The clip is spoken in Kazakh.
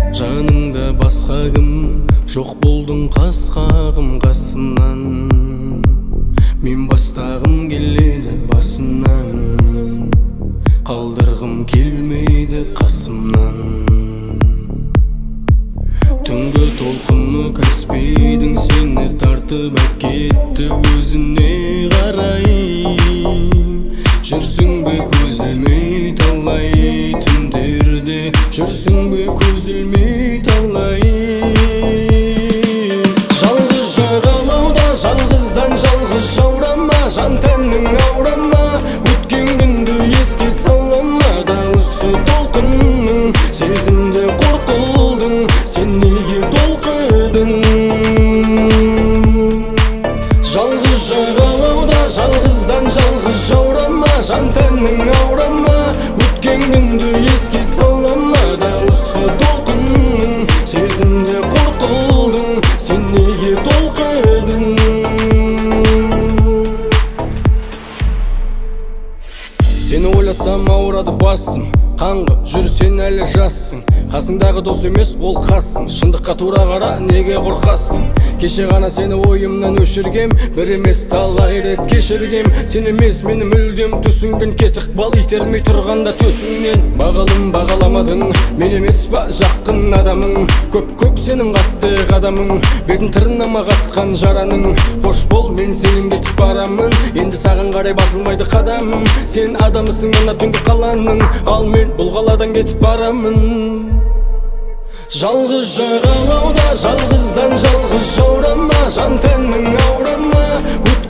Жаныңда басқа кім жоқ, болдың қас-қағым қасымнан. Мен бастағым келеді басынан, қалдырғым келмейді қасымнан. Түнгі толқыны кіріспейдің, сені тартып әкетті өзіне қарай. Жүрсің бе көз ілмей талай түндерде, жүрсің бе көз ілмей талай. Жалғыз жағалауда жалғыздан жалғыз жаурама, жан тәнің аурама, өткен күнді еске салама. Дауысы толқынның сезімде қорқылдың, сен неге толқыдың? Жалғыз жағалауда жалғыздан жалғыз жаурама, жан тәнің аурама, өткен күнді еске салама. Дауысы толқынның сезімде қорқылдың, сен неге толқыдың? Сені ойласам ауырады басым, қаңғып жүрсен әлі жассың. Қасыңдағы дос емес ол қассың, шындыққа тура қара, неге қорқасың? Кеше ғана сені ойымнан өшіргем, бір емес талай рет кешіргем. Сен емес мені мүлдем түсінген, кетік бал итермей тұрғанда төсіңнен. Бағалым бағаламадың, мен емес па жақын адамың? Көп сенің қатты қадамың, бетін тырнама қатқан жараның. Қош бол, мен сенің кетіп барамын, енді саған қарай басылмайды қадамым. Сен адамысың ана түнгі қаланың, ал мен бұл қаладан кетіп барамын. Жалғыз жағалауда жалғыздан жалғыз жаурама, жан тәнің аурама,